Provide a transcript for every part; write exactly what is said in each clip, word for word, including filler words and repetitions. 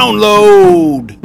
Download!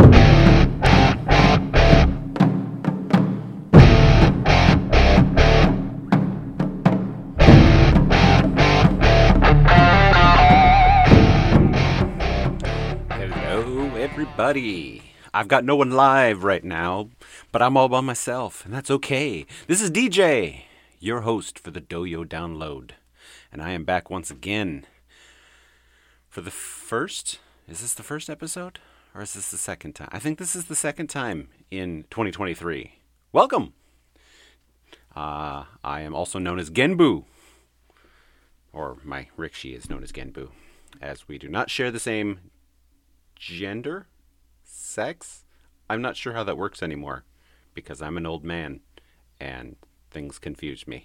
Hello, everybody. I've got no one live right now, but I'm all by myself, and that's okay. This is D J, your host for the Doyo Download, and I am back once again for the first... Is this the first episode? Or is this the second time? I think this is the second time in twenty twenty-three. Welcome! Uh, I am also known as Genbu. Or my rickshaw is known as Genbu, as we do not share the same gender? Sex? I'm not sure how that works anymore, because I'm an old man, and things confuse me.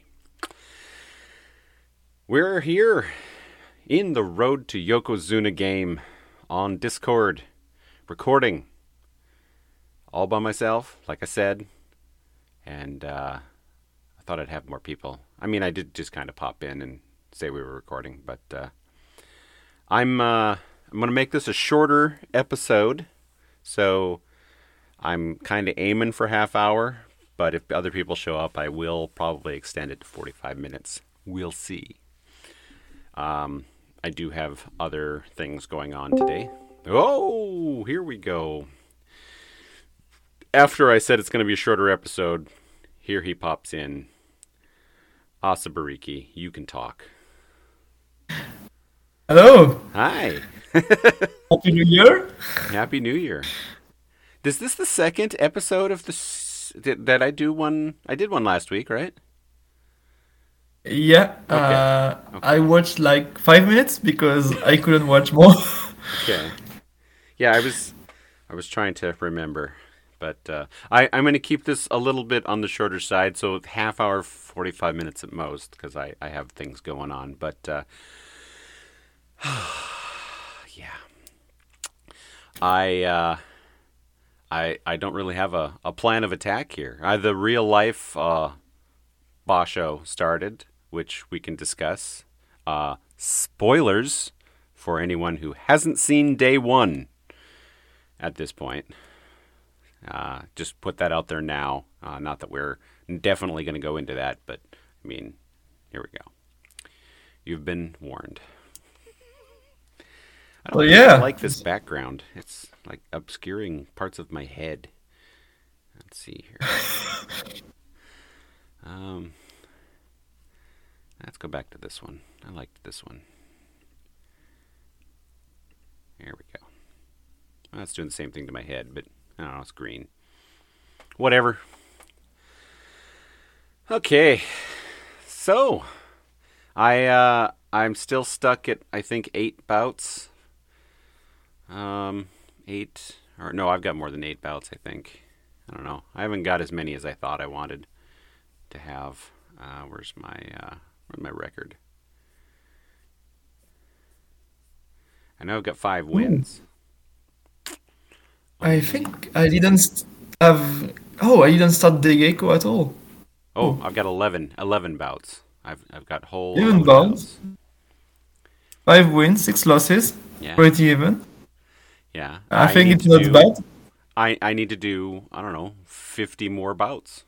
We're here in the Road to Yokozuna game on Discord, recording all by myself, like I said, and uh, I thought I'd have more people. I mean, I did just kind of pop in and say we were recording, but uh, I'm uh, I'm going to make this a shorter episode, so I'm kind of aiming for half hour, but if other people show up, I will probably extend it to forty-five minutes. We'll see. Um... I do have other things going on today. Oh, here we go. After I said it's going to be a shorter episode, here he pops in. Asabariki, you can talk. Hello. Hi. Happy New Year. Happy New Year. Is this the second episode of this that I do one? I did one last week, right? Yeah, Okay. uh, Okay. I watched like five minutes because I couldn't watch more. Okay. Yeah, I was I was trying to remember, but uh, I I'm going to keep this a little bit on the shorter side, so half hour, forty-five minutes at most, because I I have things going on. But uh, yeah, I uh, I I don't really have a, a plan of attack here. Uh, the real life uh, Basho started, which we can discuss. Uh, spoilers for anyone who hasn't seen day one at this point. Uh, just put that out there now. Uh, not that we're definitely going to go into that, but I mean, here we go. You've been warned. I don't Well, think I yeah. like this background. It's like obscuring parts of my head. Let's see here. Um, let's go back to this one. I liked this one. There we go. Well, that's doing the same thing to my head, but I don't know, it's green. Whatever. Okay. So, I uh I'm still stuck at I think eight bouts. Um, eight or no, I've got more than eight bouts, I think. I don't know. I haven't got as many as I thought I wanted to have. Uh, where's my uh, where's my record? I know I've got five wins. I think I didn't st- have. Oh, I didn't start Degeko at all. Oh, Oh, I've got eleven, eleven bouts. I've I've got whole even eleven bounce. bouts. Five wins, six losses. Yeah, Pretty even. yeah. I I think need it's to not do. bad. I I need to do. I don't know, fifty more bouts.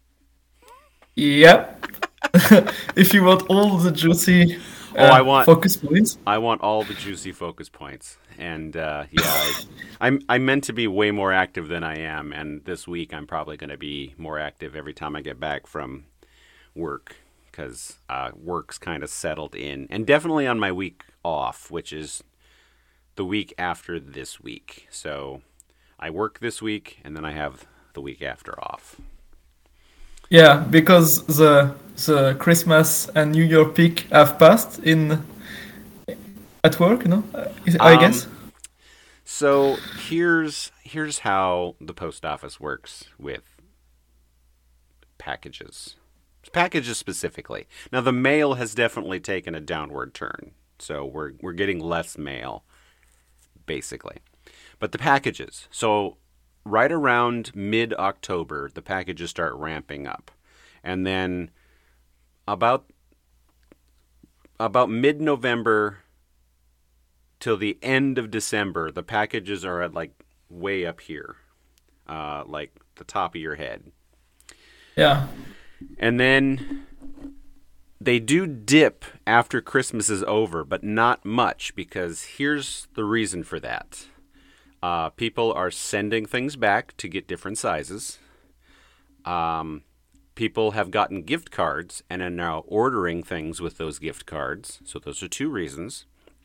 Yeah. If you want all the juicy Oh, I uh, want focus points. I want all the juicy focus points. And uh, yeah, I, I'm I meant to be way more active than I am, and this week I'm probably going to be more active every time I get back from work, because uh, work's kind of settled in, and definitely on my week off, which is the week after this week. So I work this week, and then I have the week after off. Yeah, because the the Christmas and New Year peak have passed in at work, no? Uh, is- I guess. Um, so here's here's how the post office works with packages. Packages specifically. Now the mail has definitely taken a downward turn. So we're we're getting less mail, basically. But the packages. So right around mid-October, the packages start ramping up. And then about about mid-November till the end of December, the packages are at like way up here, uh, like the top of your head. Yeah. And then they do dip after Christmas is over, but not much, because here's the reason for that. Uh, people are sending things back to get different sizes. Um, people have gotten gift cards and are now ordering things with those gift cards. So those are two reasons.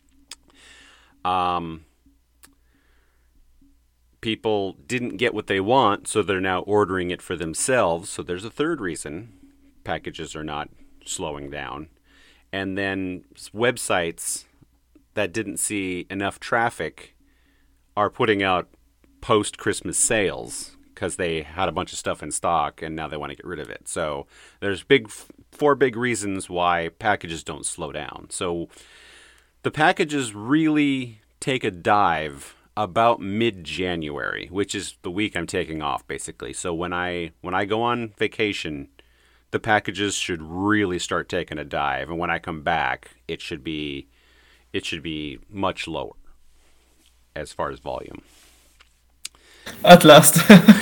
Um, people didn't get what they want, so they're now ordering it for themselves. So there's a third reason packages are not slowing down. And then websites that didn't see enough traffic are putting out post-Christmas sales because they had a bunch of stuff in stock and now they want to get rid of it. So there's big, four big reasons why packages don't slow down. So the packages really take a dive about mid-January, which is the week I'm taking off, basically. So when I when I go on vacation, the packages should really start taking a dive, and when I come back, it should be it should be much lower as far as volume. At last.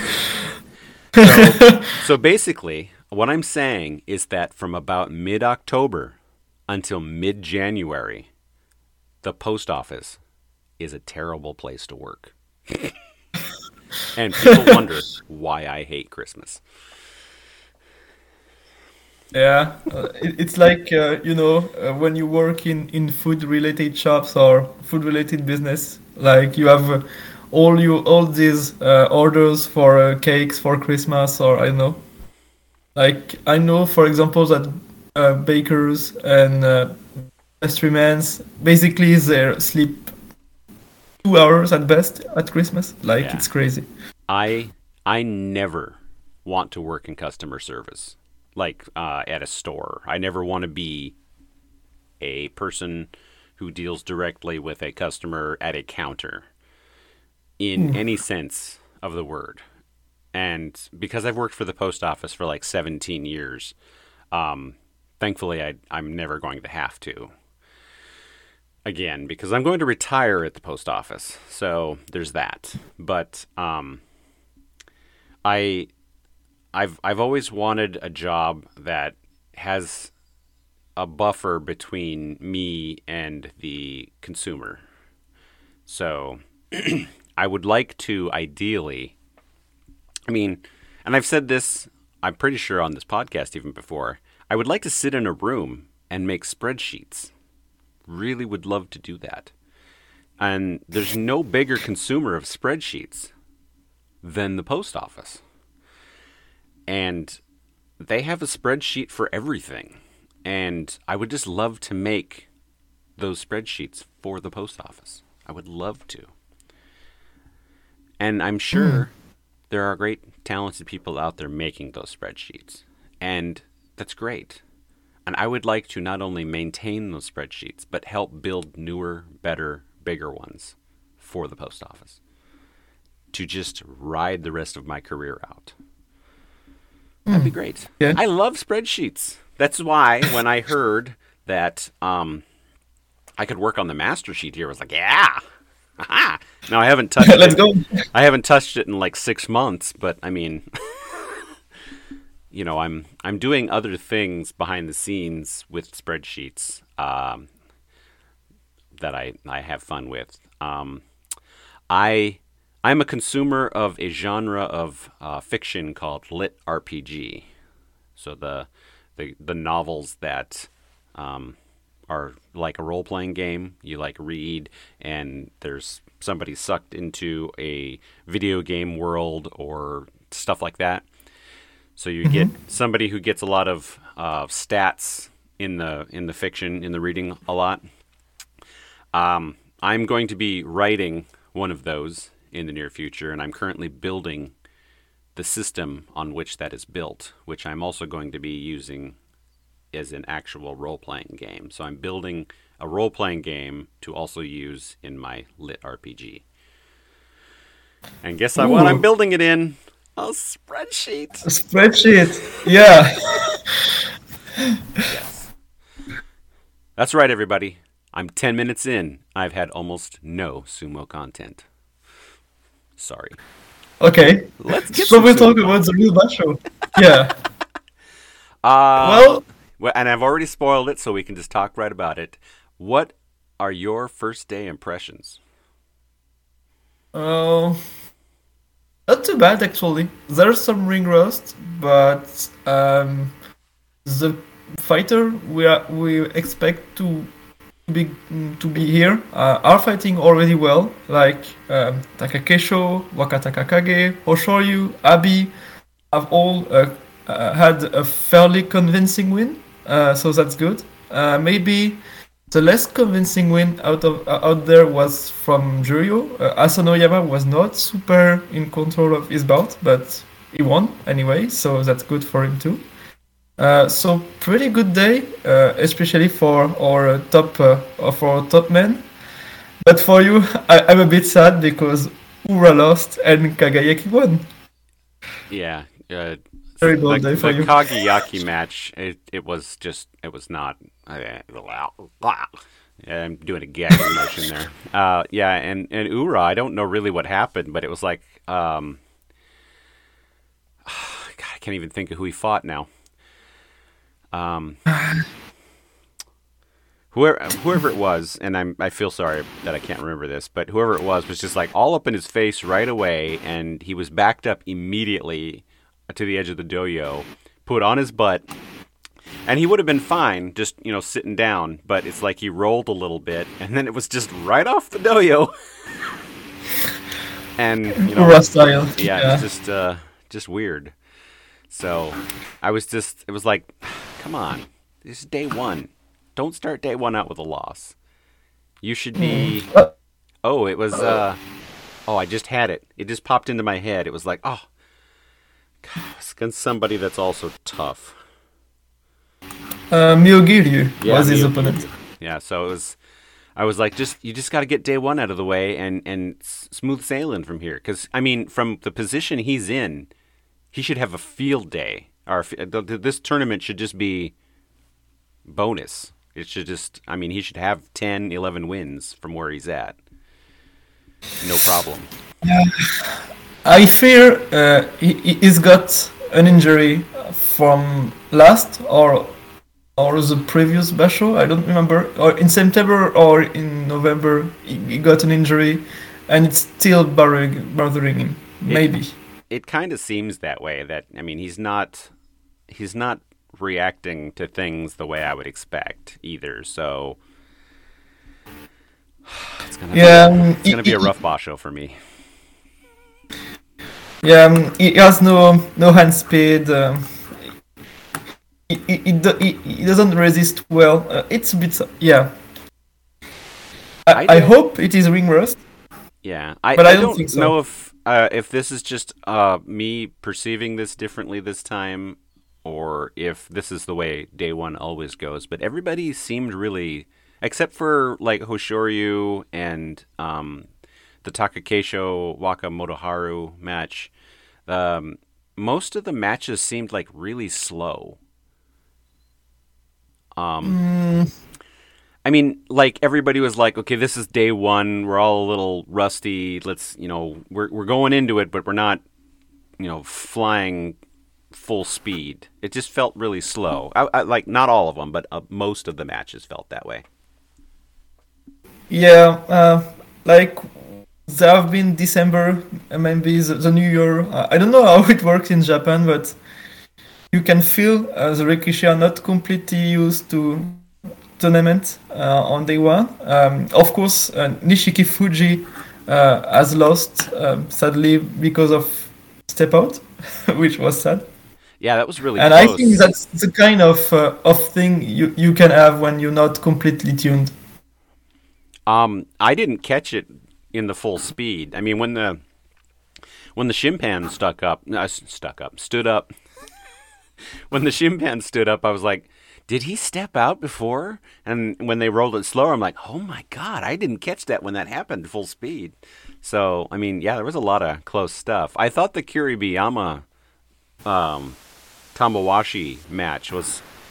so, so basically, what I'm saying is that from about mid-October until mid-January, the post office is a terrible place to work. And people wonder why I hate Christmas. Yeah, uh, it, it's like, uh, you know, uh, when you work in, in food-related shops or food-related business, like you have uh, all you all these uh, orders for uh, cakes for Christmas, or I don't know. Like I know, for example, that uh, bakers and uh, pastrymen basically they sleep two hours at best at Christmas. Like Yeah. it's crazy. I I never want to work in customer service, like uh, at a store. I never want to be a person who deals directly with a customer at a counter in any sense of the word. And because I've worked for the post office for like seventeen years, um, thankfully I, I'm never going to have to. Again, because I'm going to retire at the post office. So there's that. But um, I, I've I've always wanted a job that has a buffer between me and the consumer. So I would like to ideally, I mean, and I've said this, I'm pretty sure on this podcast even before, I would like to sit in a room and make spreadsheets. Really would love to do that. And there's no bigger consumer of spreadsheets than the post office. And they have a spreadsheet for everything. And I would just love to make those spreadsheets for the post office. I would love to. And I'm sure there are great, talented people out there making those spreadsheets. And that's great. And I would like to not only maintain those spreadsheets, but help build newer, better, bigger ones for the post office to just ride the rest of my career out. That'd be great. Yeah. I love spreadsheets. That's why when I heard that um, I could work on the master sheet here, I was like, yeah. Aha! Now I haven't touched Let's it. go. I haven't touched it in like six months, but I mean, you know, I'm I'm doing other things behind the scenes with spreadsheets um, that I I have fun with. Um, I I'm a consumer of a genre of uh, fiction called lit R P G. So the the the novels that um, are like a role-playing game. You like read, and there's somebody sucked into a video game world or stuff like that. So you get somebody who gets a lot of uh, stats in the in the fiction, in the reading a lot. Um, I'm going to be writing one of those in the near future, and I'm currently building the system on which that is built, which I'm also going to be using as an actual role-playing game. So I'm building a role-playing game to also use in my lit R P G. And guess Ooh. what I'm building it in? A spreadsheet. A spreadsheet. Yeah. Yes. That's right, everybody. I'm ten minutes in. I've had almost no sumo content. Sorry. Okay. Let's get So some we sumo talk about content. the real basho. Yeah. Uh, Well, well, and I've already spoiled it, so we can just talk right about it. What are your first day impressions? uh, not too bad actually. There's some ring rust, but um, the fighter we are, we expect to be to be here uh, are fighting already well, like um, Takakesho, Wakataka Kage, Hoshoryu, Abi have all uh, uh, had a fairly convincing win, uh, so that's good. Uh, maybe the less convincing win out of uh, out there was from Juryo. Uh, Asanoyama was not super in control of his bout, but he won anyway, so that's good for him too. Uh, so pretty good day, uh, especially for our uh, top uh, of our top men. But for you, I, I'm a bit sad because Ura lost and Kagayaki won. Yeah, uh, Terrible the day for the you. Kagayaki match. It it was just it was not. Uh, I'm doing a gagging motion there. Uh, yeah, and and Ura. I don't know really what happened, but it was like um, God, I can't even think of who he fought now. Um, whoever whoever it was, and I'm I feel sorry that I can't remember this, but whoever it was was just like all up in his face right away, and he was backed up immediately to the edge of the dojo, put on his butt, and he would have been fine just you know sitting down, but it's like he rolled a little bit, and then it was just right off the dojo, and you know Ura style. yeah, Yeah. it's just uh, just weird. So I was just, it was like, come on, this is day one. Don't start day one out with a loss. You should be, Uh, oh, it was, uh, oh, I just had it. It just popped into my head. It was like, oh, God, it's against somebody that's also tough. uh, Myogiryu Yeah, was his Miyagi. opponent. Yeah, so it was, I was like, just, you just got to get day one out of the way and, and s- smooth sailing from here. Because, I mean, from the position he's in, he should have a field day. Or f- th- th- this tournament should just be bonus. It should just, I mean, he should have ten, eleven wins from where he's at. No problem. I fear uh, he, he- he's got an injury from last or or the previous basho. I don't remember. Or in September or in November, he, he got an injury, and it's still bothering bothering him. It Maybe. it kind of seems that way. That I mean, he's not he's not reacting to things the way I would expect either. So it's gonna be Yeah, a, um, it's he, gonna be a he, rough basho for me. yeah, um, he has no no hand speed. Um, he, he, he, do- he, he doesn't resist well. Uh, it's a bit. Yeah. I I, I don't. hope it is ring rust, Yeah, I, but I I don't don't think so. know if uh, if this is just uh, me perceiving this differently this time, or if this is the way day one always goes. But everybody seemed really, except for like Hoshoryu and um, the Takakeisho Waka Motoharu match, um, most of the matches seemed like really slow. Um, Mm, I mean, like everybody was like, okay, this is day one. We're all a little rusty. Let's, you know, we're we're going into it, but we're not, you know, flying full speed. It just felt really slow. I, I, like not all of them, but uh, most of the matches felt that way. yeah, uh, like there have been December, uh, maybe the, the New Year. Uh, I don't know how it works in Japan, but you can feel uh, the Rikishi are not completely used to tournament uh, on day one. Um, of course, uh, Nishiki Fuji uh, has lost um, sadly because of step out, which was sad. Yeah, that was really And I think close. that's the kind of uh, of thing you, you can have when you're not completely tuned. Um, I didn't catch it in the full speed. I mean, when the when the Shimpan stuck up, uh, stuck up, stood up. When the Shimpan stood up, I was like, did he step out before? And when they rolled it slower, I'm like, oh my God, I didn't catch that when that happened full speed. So, I mean, yeah, there was a lot of close stuff. I thought the Kiribiyama um, Tamawashi match was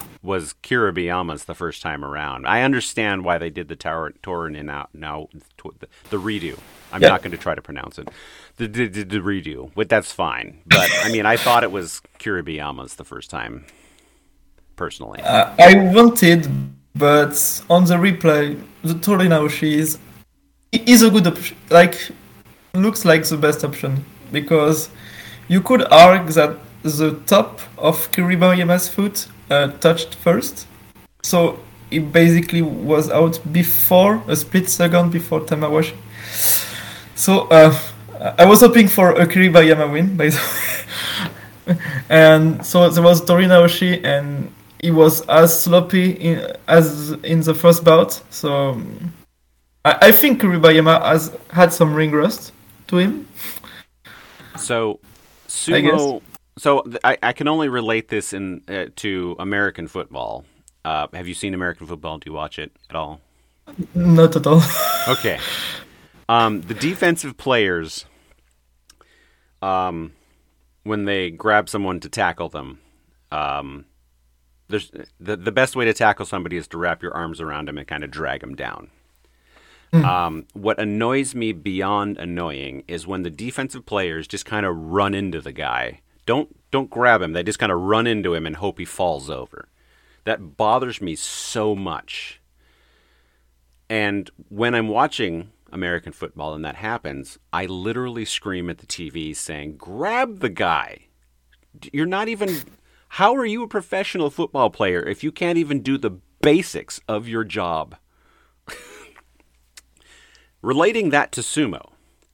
was Kiribiyama's the first time around. I understand why they did the Tower Torin out now the, the redo. I'm Yeah. not going to try to pronounce it. The, the, the, the redo, but that's fine. But I mean, I thought it was Kiribiyama's the first time, personally. Uh, I wanted, but on the replay, the Torinaoshi is is a good option. Like, looks like the best option because you could argue that the top of Kiribayama's foot uh, touched first, so it basically was out before a split second before Tamawashi. So uh, I was hoping for a Kiribayama win, by the way. And so there was Torinaoshi, and he was as sloppy in, as in the first bout. So um, I, I think Kiribayama has had some ring rust to him. So, I guess. sumo. So th- I, I can only relate this in uh, to American football. Uh, have you seen American football? Do you watch it at all? Not at all. Okay. Um, the defensive players, um, when they grab someone to tackle them, um, there's the the best way to tackle somebody is to wrap your arms around them and kind of drag them down. Um, what annoys me beyond annoying is when the defensive players just kind of run into the guy. Don't don't grab him. They just kind of run into him and hope he falls over. That bothers me so much. And when I'm watching American football and that happens, I literally scream at the T V saying, "Grab the guy." You're not even... How are you a professional football player if you can't even do the basics of your job? Relating that to sumo,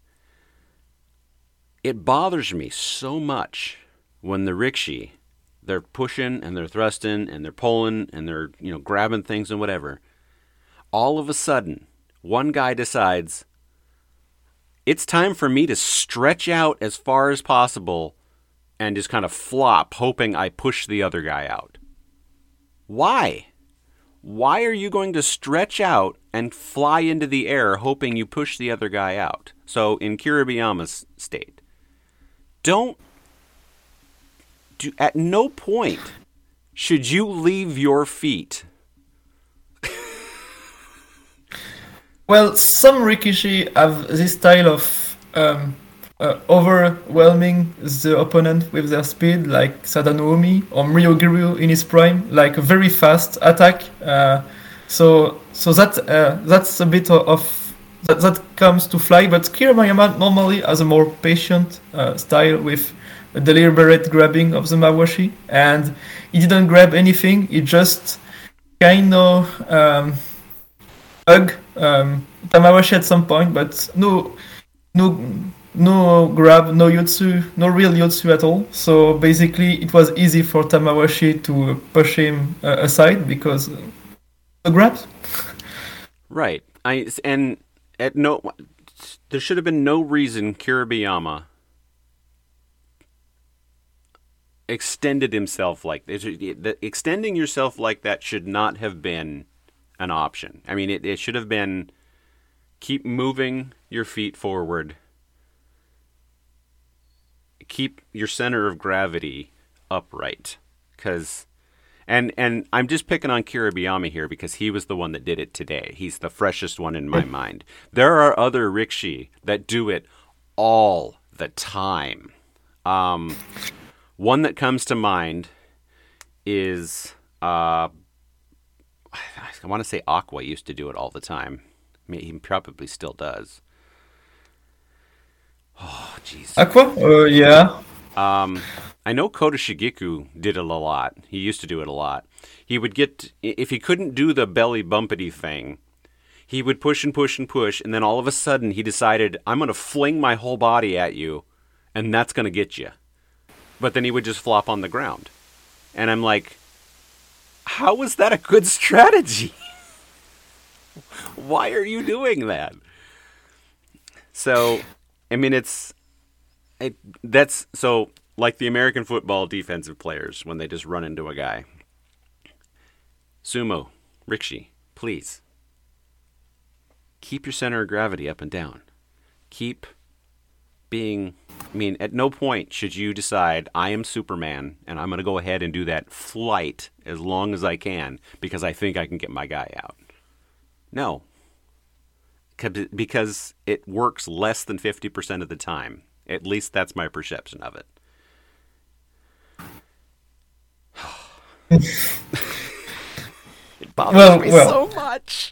it bothers me so much when the rikishi, they're pushing and they're thrusting and they're pulling and they're, you know, grabbing things and whatever. All of a sudden, one guy decides, it's time for me to stretch out as far as possible and just kind of flop, hoping I push the other guy out. Why? Why are you going to stretch out and fly into the air hoping you push the other guy out? So in Kiribiyama's state, don't do, at no point should you leave your feet. Well, some Rikishi have this style of um, uh, overwhelming the opponent with their speed, like Sadanoumi or Ryogiryu in his prime, like a very fast attack. Uh, so, so that uh, that's a bit of that, that comes to fly. But Kiribayama normally has a more patient uh, style with a deliberate grabbing of the Mawashi, and he didn't grab anything. He just kind of um, hug um, Tamawashi at some point, but no, no, no grab, no yotsu, no real yotsu at all. So basically, it was easy for Tamawashi to push him uh, aside because uh, the grabs. Right. I and at no, there should have been no reason Kiribiyama extended himself like this. Extending yourself like that should not have been an option. I mean, it, it should have been keep moving your feet forward. Keep your center of gravity upright. Cause, and, and I'm just picking on Kiribiyama here because he was the one that did it today. He's the freshest one in my mind. There are other rikishi that do it all the time. Um, one that comes to mind is... Uh, I want to say Aqua used to do it all the time. I mean, he probably still does. Oh, jeez. Aqua? Uh, yeah. Um, I know Kota Shigeku did it a lot. He used to do it a lot. He would get, if he couldn't do the belly bumpity thing, he would push and push and push, and then all of a sudden he decided, I'm going to fling my whole body at you, and that's going to get you. But then he would just flop on the ground. And I'm like, how was that a good strategy? Why are you doing that? So, I mean, it's it, that's so like the American football defensive players when they just run into a guy. Sumo, rikishi, please keep your center of gravity up and down. Keep being I mean, at no point should you decide I am Superman and I'm going to go ahead and do that flight as long as I can because I think I can get my guy out. No. Because it works less than fifty percent of the time. At least that's my perception of it. It bothers Well, me well. so much.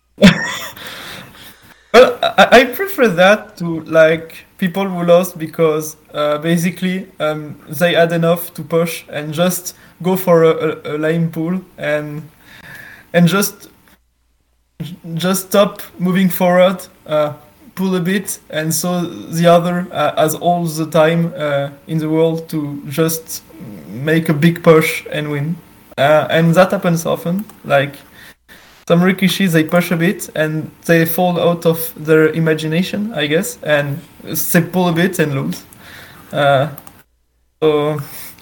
Well, I, I prefer that to like people who lost because uh, basically um, they had enough to push and just go for a, a, a lane pull and and just just stop moving forward, uh, pull a bit, and so the other uh, has all the time uh, in the world to just make a big push and win. Uh, and that happens often. Like some Rikishi, they push a bit and they fall out of their imagination, I guess, and they pull a bit and lose. Uh, so,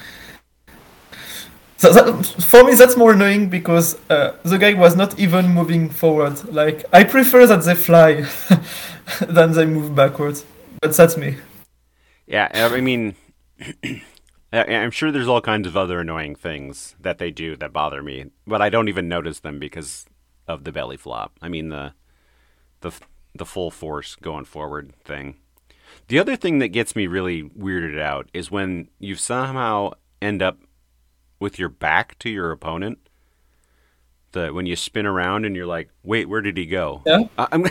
so that, for me, that's more annoying because uh, the guy was not even moving forward. Like, I prefer that they fly than they move backwards, but that's me. Yeah, I mean, I'm sure there's all kinds of other annoying things that they do that bother me, but I don't even notice them because of the belly flop. I mean the the the full force going forward thing. The other thing that gets me really weirded out is when you somehow end up with your back to your opponent. The when you spin around and you're like, wait, where did he go? Yeah. I, I'm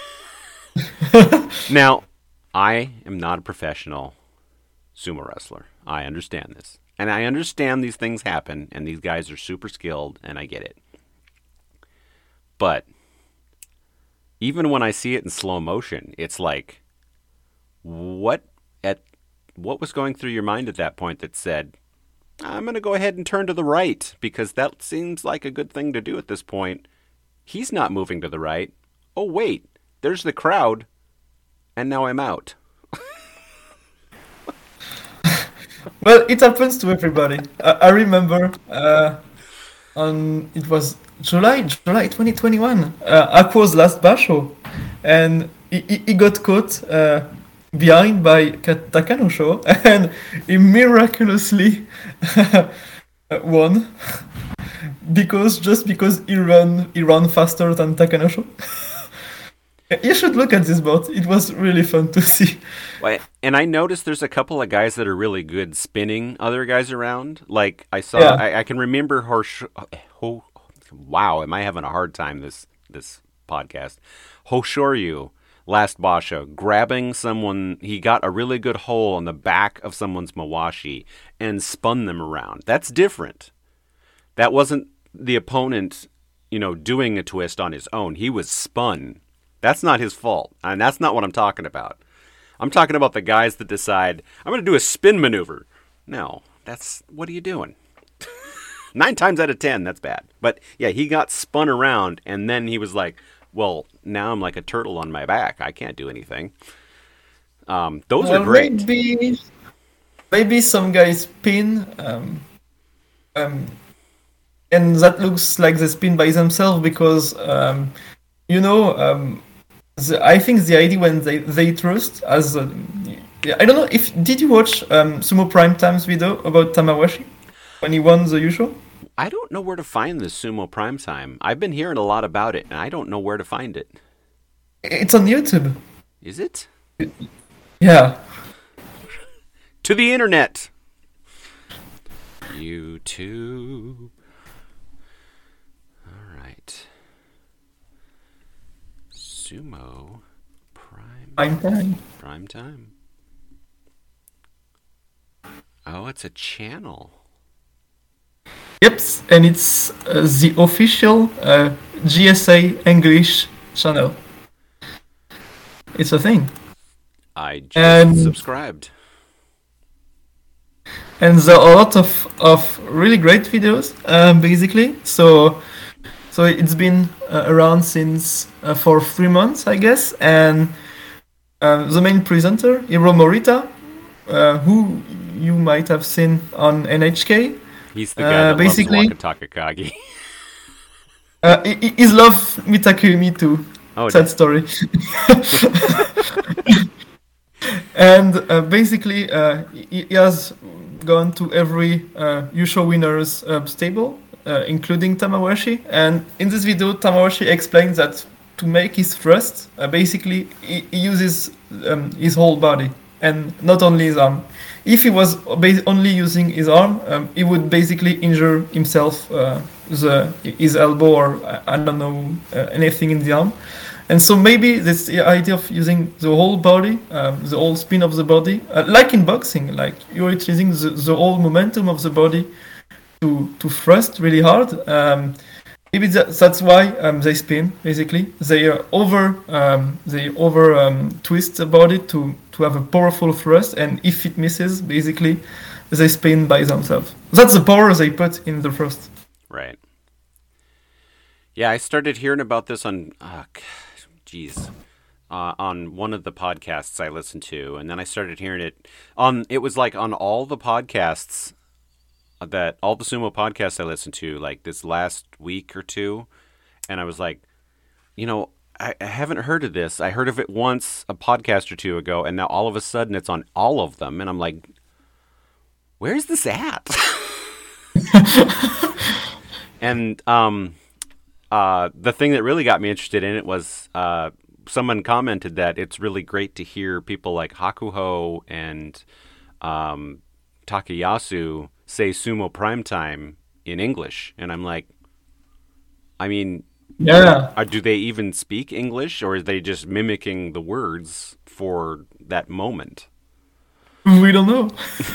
now, I am not a professional sumo wrestler. I understand this, and I understand these things happen, and these guys are super skilled, and I get it. But even when I see it in slow motion, it's like, what at what was going through your mind at that point that said, I'm going to go ahead and turn to the right because that seems like a good thing to do at this point. He's not moving to the right. Oh, wait, there's the crowd, and now I'm out. Well, it happens to everybody. I, I remember uh, on it was July, July twenty twenty-one, uh, Aqua's last basho, and he, he he got caught uh, behind by Ka- Takanosho, and he miraculously won because just because he ran he ran faster than Takanosho. You should look at this bot. It was really fun to see. Well, and I noticed there's a couple of guys that are really good spinning other guys around. Like I saw, Yeah. I, I can remember Hosh. Ho, wow, am I having a hard time this this podcast? Hoshoryu last basho grabbing someone. He got a really good hole on the back of someone's mawashi and spun them around. That's different. That wasn't the opponent, you know, doing a twist on his own. He was spun. That's not his fault, and that's not what I'm talking about. I'm talking about the guys that decide, I'm going to do a spin maneuver. No, that's, what are you doing? Nine times out of ten, that's bad. But yeah, he got spun around, and then he was like, well, now I'm like a turtle on my back. I can't do anything. Um, those Well, are great. maybe maybe some guys spin, um, um, and that looks like they spin by themselves because um, you know. Um, The, I think the idea when they they trust as uh, I don't know if did you watch um, Sumo Prime Time's video about Tamawashi when he won the Yusho? I don't know where to find this Sumo Prime Time. I've been hearing a lot about it, and I don't know where to find it. It's on YouTube. Is it? Yeah. To the internet. YouTube. All right. Sumo Prime Prime Time. Prime Time. Oh, it's a channel. Yep, and it's uh, the official uh, G S A English channel. It's a thing. I just And- subscribed. And there are a lot of, of really great videos, um, basically. So, so it's been uh, around since uh, for three months, I guess. And uh, the main presenter, Hiro Morita, uh, who you might have seen on N H K, He's the guy Uh, that basically- loves Waka Takakagi. uh, he, he- he's love Mitakumi too. Oh, Sad story. And uh, basically, uh, he, he has gone to every uh, Yusho winner's uh, stable, uh, including Tamawashi. And in this video, Tamawashi explains that to make his thrust, uh, basically, he, he uses um, his whole body and not only his arm. If he was bas- only using his arm, um, he would basically injure himself, uh, the, his elbow, or uh, I don't know, uh, anything in the arm. And so maybe this idea of using the whole body, um, the whole spin of the body, uh, like in boxing, like you're utilizing the, the whole momentum of the body to to thrust really hard. Um, maybe that, that's why um, they spin. Basically, they uh, over um, they over um, twist the body to to have a powerful thrust, and if it misses, basically, they spin by themselves. That's the power they put in the thrust. Right. Yeah, I started hearing about this on. Uh, Jeez, uh, on one of the podcasts I listened to, and then I started hearing it on. It was like on all the podcasts that all the sumo podcasts I listened to, like this last week or two, and I was like, you know, I, I haven't heard of this. I heard of it once a podcast or two ago, and now all of a sudden it's on all of them, and I'm like, where's this at? and um. Uh, the thing that really got me interested in it was uh, someone commented that it's really great to hear people like Hakuho and um, Takayasu say sumo primetime in English. And I'm like, I mean, yeah. Are, do they even speak English, or are they just mimicking the words for that moment? We don't know.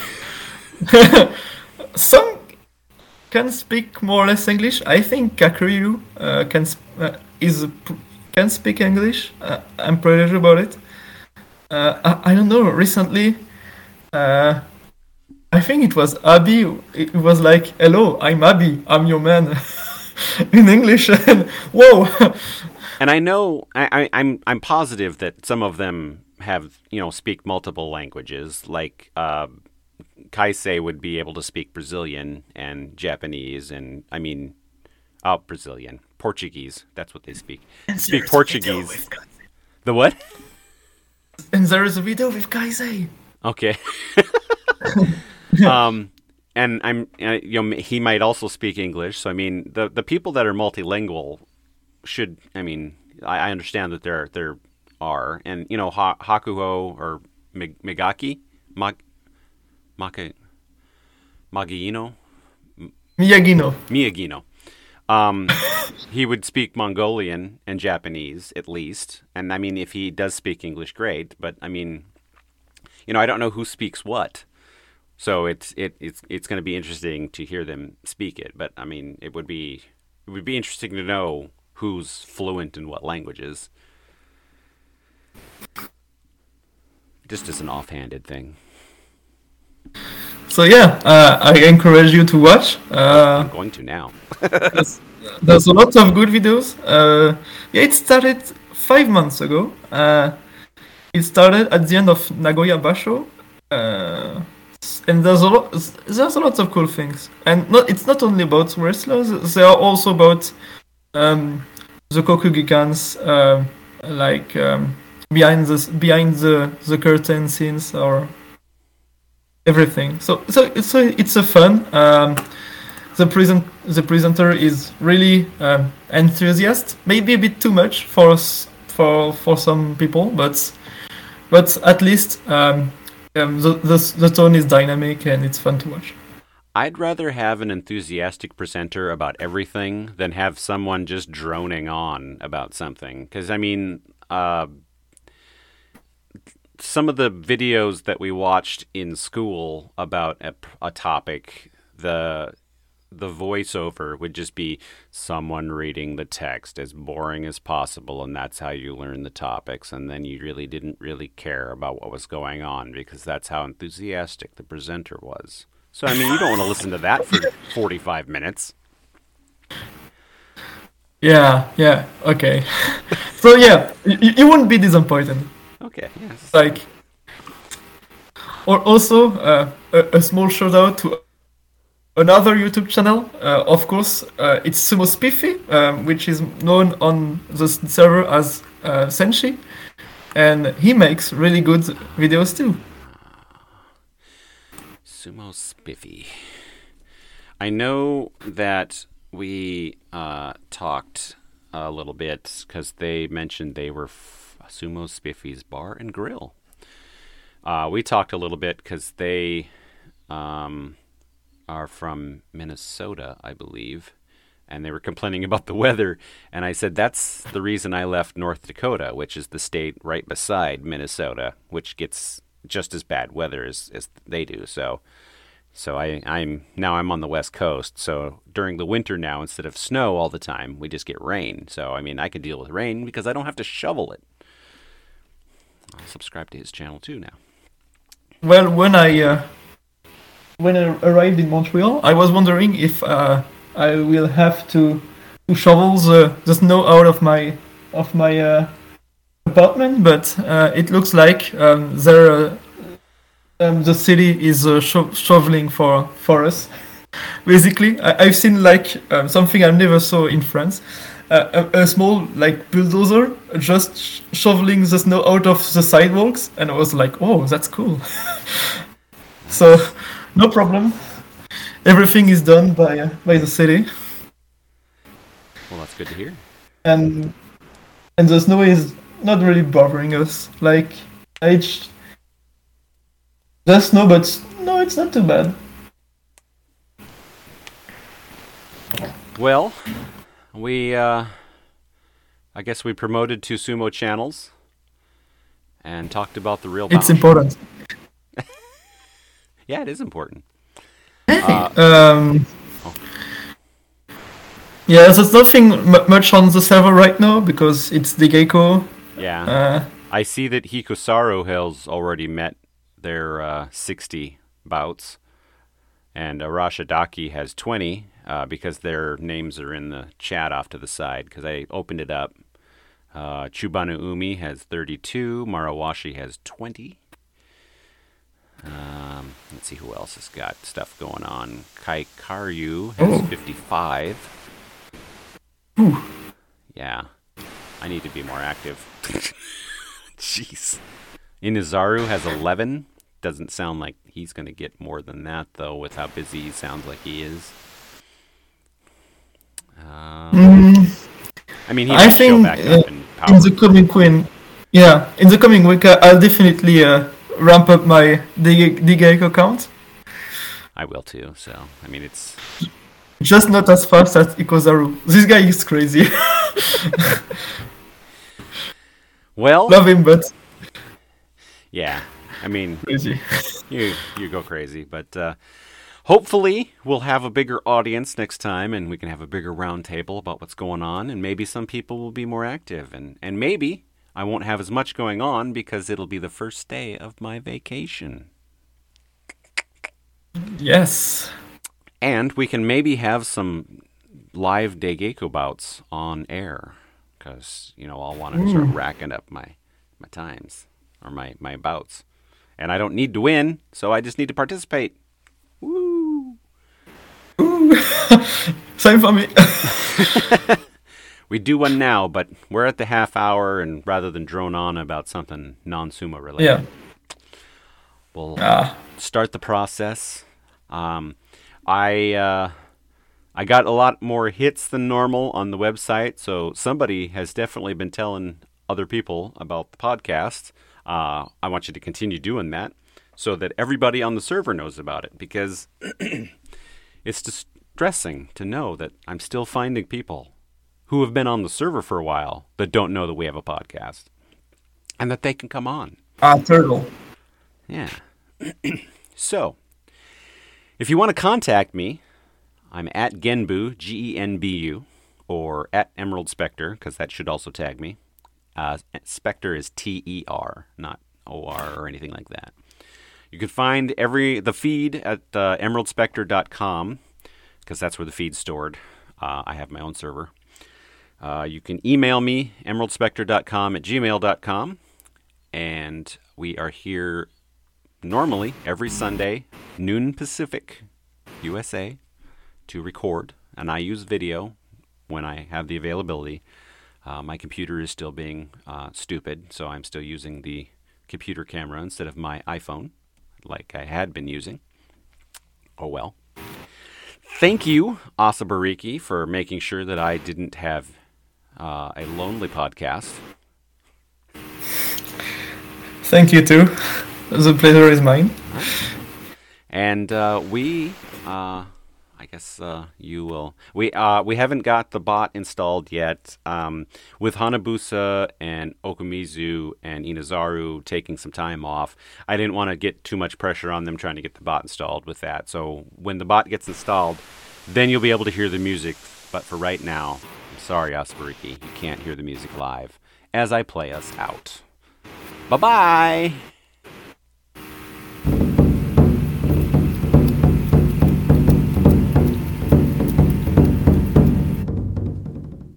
Some can speak more or less English. I think Kakuryu uh, can sp- uh, is can speak English. Uh, I'm pretty sure about it. Uh, I, I don't know. Recently, uh, I think it was Abi. It was like, "Hello, I'm Abi. I'm your man," in English. And whoa. And I know I, I, I'm I'm positive that some of them have you know speak multiple languages, like. Uh, Kaisei would be able to speak Brazilian and Japanese, and I mean, oh, Brazilian, Portuguese. That's what they speak. And speak Portuguese. The what? And there is a video with Kaisei. Okay. um, and I'm, uh, you know, he might also speak English. So I mean, the the people that are multilingual should. I mean, I, I understand that there there are, and you know, ha- Hakuho or Mig- Migaki, Mag. Maka, Magino? Miyagino. Miyagino. Um, he would speak Mongolian and Japanese, at least. And, I mean, if he does speak English, great. But, I mean, you know, I don't know who speaks what. So it's it, it's it's going to be interesting to hear them speak it. But, I mean, it would be it would be interesting to know who's fluent in what languages. Just as an offhanded thing. So yeah, uh, I encourage you to watch. Uh, I'm going to now. there's, there's a lot of good videos. Uh, yeah, it started five months ago. Uh, it started at the end of Nagoya Basho, uh, and there's a lot. There's a lot of cool things, and not it's not only about wrestlers. They are also about um, the Kokugikans, uh, like um, behind the behind the the curtain scenes or. Everything. So so it's a it's a fun. Um, the present the presenter is really um, enthusiastic. Maybe a bit too much for us for for some people, but but at least um, um, the, the the tone is dynamic and it's fun to watch. I'd rather have an enthusiastic presenter about everything than have someone just droning on about something. Because I mean. Uh, Some of the videos that we watched in school about a, a topic, the the voiceover would just be someone reading the text as boring as possible, and that's how you learn the topics, and then you really didn't really care about what was going on because that's how enthusiastic the presenter was. So, I mean, you don't want to listen to that for forty-five minutes. Yeah, yeah, okay. So, yeah, you, you wouldn't be disappointed. Okay, yes. Like, or also uh, a, a small shout out to another YouTube channel. Uh, of course, uh, it's Sumo Spiffy, um, which is known on the server as uh, Senshi. and he makes really good videos too. Sumo Spiffy. I know that we uh, talked a little bit because they mentioned they were f- Sumo Spiffy's Bar and Grill. Uh, we talked a little bit because they um, are from Minnesota, I believe, and they were complaining about the weather. And I said that's the reason I left North Dakota, which is the state right beside Minnesota, which gets just as bad weather as, as they do. So, so I, I'm now I'm on the West Coast. So during the winter now, instead of snow all the time, we just get rain. So I mean, I can deal with rain because I don't have to shovel it. I'll subscribe to his channel too now. Well, when I uh, when I arrived in Montreal, I was wondering if uh, I will have to to shovel the, the snow out of my of my uh, apartment, but uh, it looks like um, there uh, um, the city is uh, sho- shoveling for for us. Basically, I- I've seen like um, something I never saw in France. Uh, a, a small like bulldozer just sh- shoveling the snow out of the sidewalks, and I was like, "Oh, that's cool." So, no problem. Everything is done by uh, by the city, Well, that's good to hear. and and the snow is not really bothering us. Like it's just snow, but no, it's not too bad. Well, we, uh, I guess we promoted two sumo channels and talked about the real It's Bao. important. Yeah, it is important. Uh, Um, yeah, there's nothing m- much on the server right now because it's the Gecko. yeah. Uh, I see that Hikosaru has already met their uh, sixty bouts, and Arashidaki has twenty uh, because their names are in the chat off to the side because I opened it up. Uh, Chubanu Umi has thirty-two, Marawashi has twenty. Um, let's see who else has got stuff going on. Kai Karyu has Oh. fifty-five. Yeah, I need to be more active. Jeez. Inazaru has eleven. Doesn't sound like he's going to get more than that, though, with how busy he sounds like he is. Um, mm, I mean, he I might show think back uh, up in in power. the coming week, yeah, in the coming week, uh, I'll definitely uh, ramp up my the the Gecko count. I will, too. So, I mean, it's... Just not as fast as Ikozaru. This guy is crazy. Well, Love him, but yeah. I mean, crazy. you you go crazy, but uh, hopefully we'll have a bigger audience next time, and we can have a bigger roundtable about what's going on, and maybe some people will be more active, and and maybe I won't have as much going on because it'll be the first day of my vacation, Yes. and we can maybe have some live Daigeko bouts on air, because you know I'll want to start racking up my my times or my my bouts. And I don't need to win, so I just need to participate. Woo! Same for me. We do one now, but we're at the half hour, and rather than drone on about something non-sumo related, Yeah. we'll Ah. start the process. Um, I uh, I got a lot more hits than normal on the website, so somebody has definitely been telling other people about the podcast. Uh, I want you to continue doing that so that everybody on the server knows about it, because it's distressing to know that I'm still finding people who have been on the server for a while that don't know that we have a podcast and that they can come on. Ah, turtle. Yeah. So, if you want to contact me, I'm at Genbu, G E N B U, or at Emerald Spectre, because that should also tag me. Uh, Spectre is T E R, not O R or anything like that. You can find every the feed at uh, emerald spectre dot com, because that's where the feed's stored. Uh, I have my own server. Uh, you can email me, emerald spectre dot com at gmail dot com, and we are here normally every Sunday, noon Pacific, U S A, to record, and I use video when I have the availability. Uh, my computer is still being uh, stupid, so I'm still using the computer camera instead of my iPhone, like I had been using. Oh well. Thank you, Asa Bariki, for making sure that I didn't have uh, a lonely podcast. Thank you too. The pleasure is mine. And uh, we, uh, I guess uh, you will. We uh, we haven't got the bot installed yet. Um, with Hanabusa and Okumizu and Inazaru taking some time off, I didn't want to get too much pressure on them trying to get the bot installed with that. So when the bot gets installed, then you'll be able to hear the music. But for right now, I'm sorry, Aspariki, you can't hear the music live as I play us out. Bye-bye!